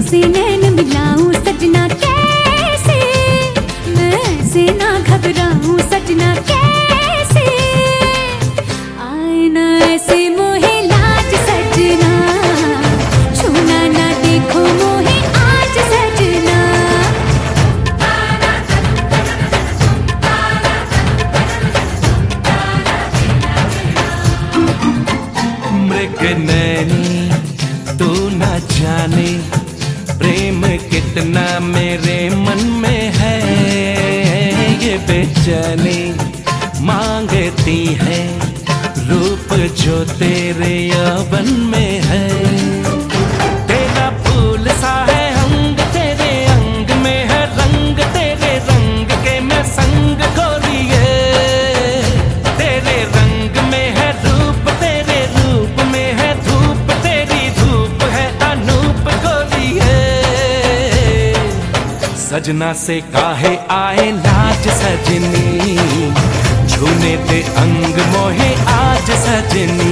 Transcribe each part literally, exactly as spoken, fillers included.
तुमसे नैन मिलाऊं सजना कैसे, मैं ऐसे ना घबराऊं सजना कैसे, आए ना ऐसे मोहे लाज सजना, छूना ना देखो मोहे आज सजना। मृग नैनी तू न जाने प्रेम कितना मेरे मन में है, ये बेचैनी मांगती है रूप जो तेरे यौवन में है। तेरा फूल सा है अंग, तेरे अंग में है रंग, तेरे रंग के मैं संग गोरिए, तेरे रंग में है रूप, तेरे रूप में है धूप, तेरी धूप है अनूप गोरिए। सजना से काहे आए लाज सजनी, छूने दे अंग मोहे आज सजनी।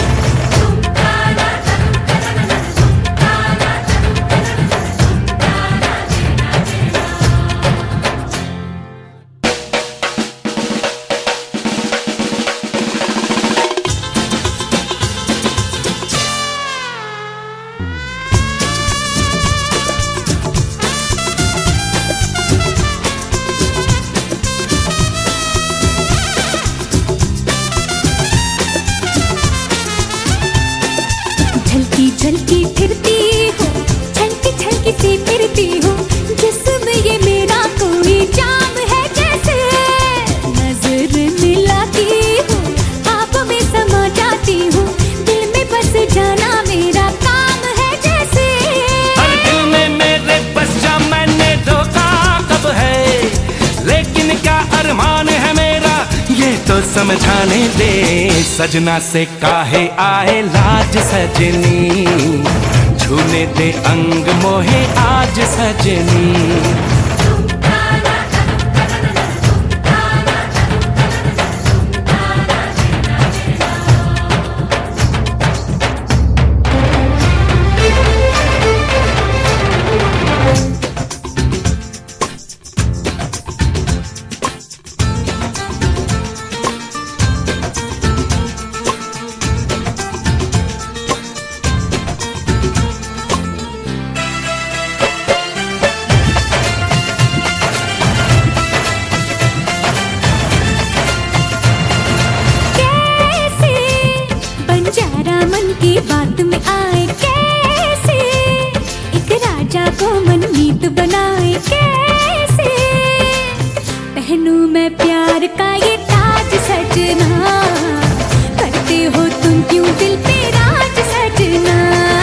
झलकी फिरती हो, छलकी छलकी सी फिरती हो, जिसमें ये मेरा कोई जाम है जैसे, नजर मिलाती हूँ आप में समा जाती हूँ, दिल में बस जाना मेरा काम है जैसे। हर दिल में मेरे बस जा मैंने धोखा कब है, लेकिन क्या अरमान है मेरा ये तो समझाने दे। सजना से काहे आए लाज सजनी, छूने दे अंग मोहे आज सजनी। की बात में आए कैसे, एक राजा को मनमीत बनाए कैसे, पहनूं मैं प्यार का ये ताज सजना, करते हो तुम क्यों दिल पे राज सजना।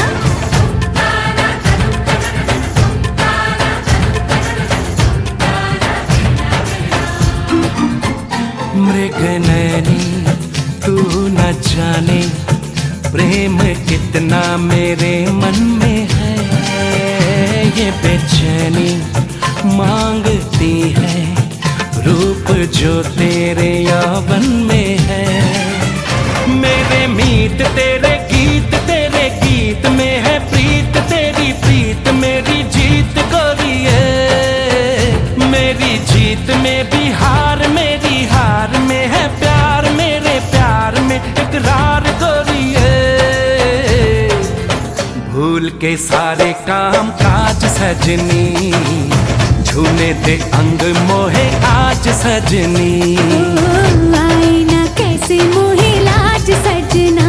मृग नैनी तू न जाने प्रेम कितना मेरे मन में है, ये बेचैनी मांगती है रूप जो तेरे यौवन में है। मेरे मीत तेरे गीत, तेरे गीत में है प्रीत, तेरी प्रीत मेरी जीत गोरिए, मेरी जीत में भी हार, मेरी हार में है प्यार, मेरे प्यार में इकरार गोरिए। भूल के सारे काम काज सजनी, छूने दे अंग मोहे आज सजनी। ओ, आए ना कैसे मोहे लाज सजना,